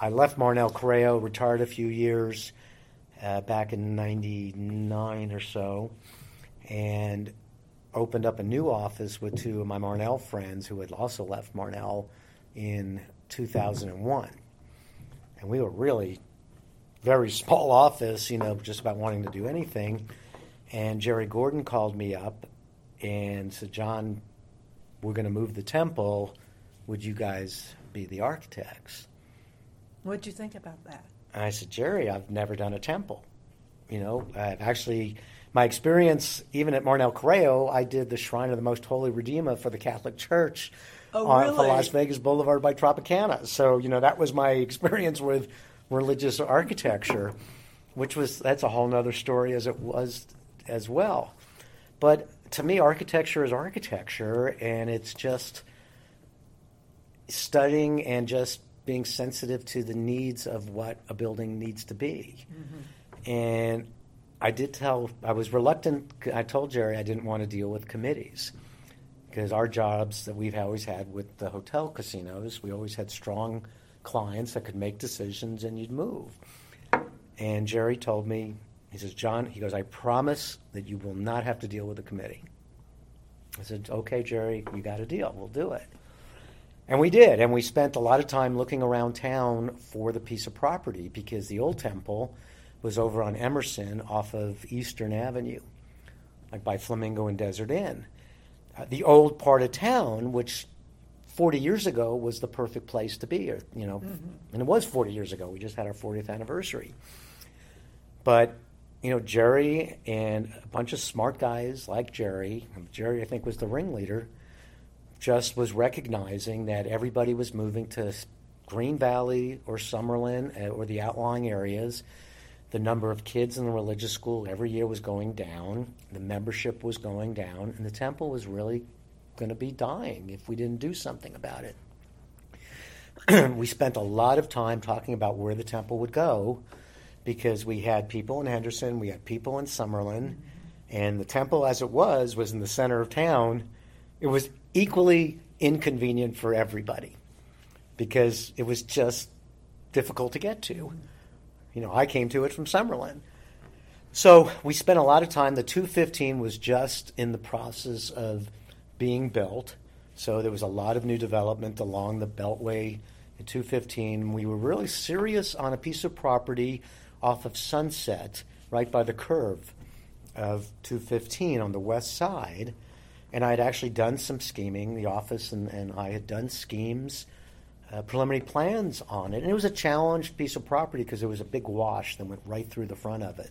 I left Marnell Correo, retired a few years back in 99 or so, and opened up a new office with two of my Marnell friends who had also left Marnell in 2001. And we were really very small office, just about wanting to do anything. And Jerry Gordon called me up and said, John, we're going to move the temple. Would you guys be the architects? What'd you think about that? And I said, Jerry, I've never done a temple. I've actually, my experience, even at Marnell Correo, I did the Shrine of the Most Holy Redeemer for the Catholic Church for Las Vegas Boulevard by Tropicana. So, that was my experience with religious architecture, that's a whole nother story as it was as well. But to me, architecture is architecture, and it's just studying and just being sensitive to the needs of what a building needs to be. Mm-hmm. And I was reluctant. I told Jerry I didn't want to deal with committees because our jobs that we've always had with the hotel casinos, we always had strong clients that could make decisions and you'd move. And Jerry told me, he says, John, he goes, I promise that you will not have to deal with a committee. I said, okay, Jerry, you got a deal. We'll do it. And we did. And we spent a lot of time looking around town for the piece of property because the old temple was over on Emerson off of Eastern Avenue, like by Flamingo and Desert Inn. The old part of town, which 40 years ago was the perfect place to be, and it was 40 years ago. We just had our 40th anniversary. But, Jerry and a bunch of smart guys like Jerry, I think was the ringleader, just was recognizing that everybody was moving to Green Valley or Summerlin or the outlying areas. The number of kids in the religious school every year was going down. The membership was going down. And the temple was really going to be dying if we didn't do something about it. We spent a lot of time talking about where the temple would go because we had people in Henderson, we had people in Summerlin, and the temple as it was in the center of town. It was equally inconvenient for everybody because it was just difficult to get to. I came to it from Summerlin. So we spent a lot of time. The 215 was just in the process of being built. So there was a lot of new development along the Beltway at 215. We were really serious on a piece of property off of Sunset, right by the curve of 215 on the west side. And I had actually done some scheming. The office and I had done schemes, preliminary plans on it. And it was a challenged piece of property because there was a big wash that went right through the front of it.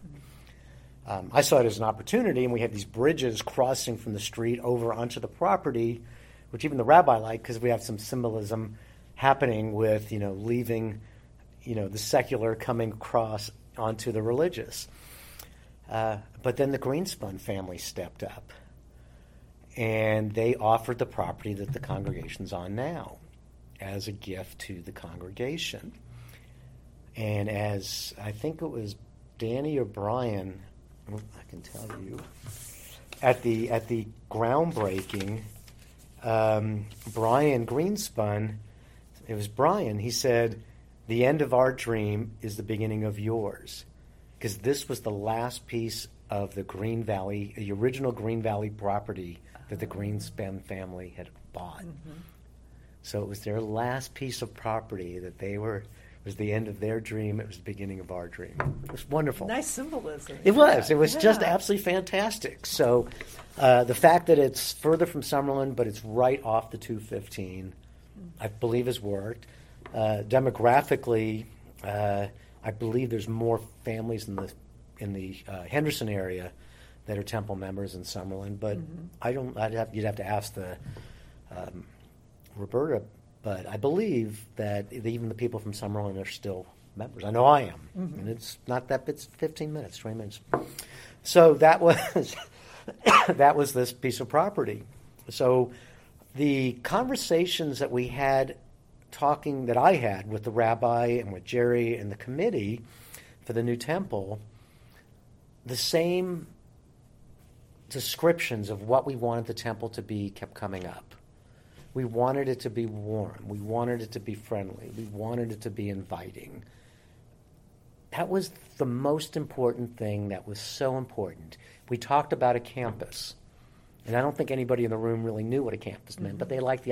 I saw it as an opportunity, and we had these bridges crossing from the street over onto the property, which even the rabbi liked because we have some symbolism happening with, leaving, the secular coming across onto the religious. But then the Greenspun family stepped up, and they offered the property that the congregation's on now as a gift to the congregation. And as I think it was Danny or Brian, I can tell you, at the groundbreaking, Brian Greenspun, it was Brian, he said, the end of our dream is the beginning of yours. Because this was the last piece of the Green Valley, the original Green Valley property that the Greenspun family had bought. Mm-hmm. So it was their last piece of property that it was the end of their dream. It was the beginning of our dream. It was wonderful. Nice symbolism. It was. It was just absolutely fantastic. So the fact that it's further from Summerlin, but it's right off the 215, I believe has worked. Demographically, I believe there's more families in the Henderson area that are temple members in Summerlin, but you'd have to ask the Roberta, but I believe that even the people from Summerlin are still members. I know I am, and it's not that. It's 15 minutes, 20 minutes. So that was that was this piece of property. So the conversations that we had, that I had with the rabbi and with Jerry and the committee for the new temple, the same descriptions of what we wanted the temple to be kept coming up. We wanted it to be warm. We wanted it to be friendly. We wanted it to be inviting. That was the most important thing that was so important. We talked about a campus. And I don't think anybody in the room really knew what a campus meant, but they liked the